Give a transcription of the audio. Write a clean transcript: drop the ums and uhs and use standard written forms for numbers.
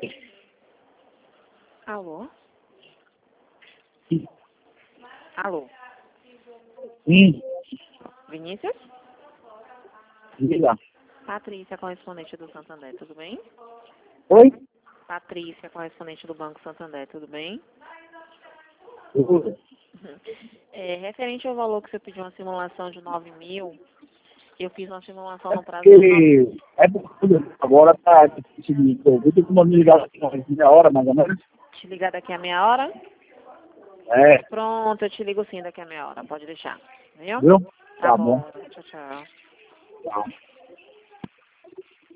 Alô? Sim. Alô? Sim. Vinícius? Diga. Patrícia, correspondente do Santander, tudo bem? Oi? Patrícia, correspondente do Banco Santander, tudo bem? Oi. Referente ao valor que você pediu uma simulação de 9.000, eu fiz uma simulação É no prazo de 9. porque agora tá seguinte, eu vou ter que me ligar aqui na meia hora, mais ou menos. Te ligar daqui a meia hora? É, Pronto, eu te ligo sim daqui a meia hora, pode deixar. Viu? viu? Tá Tá bom. bom, tchau, tchau. Tá.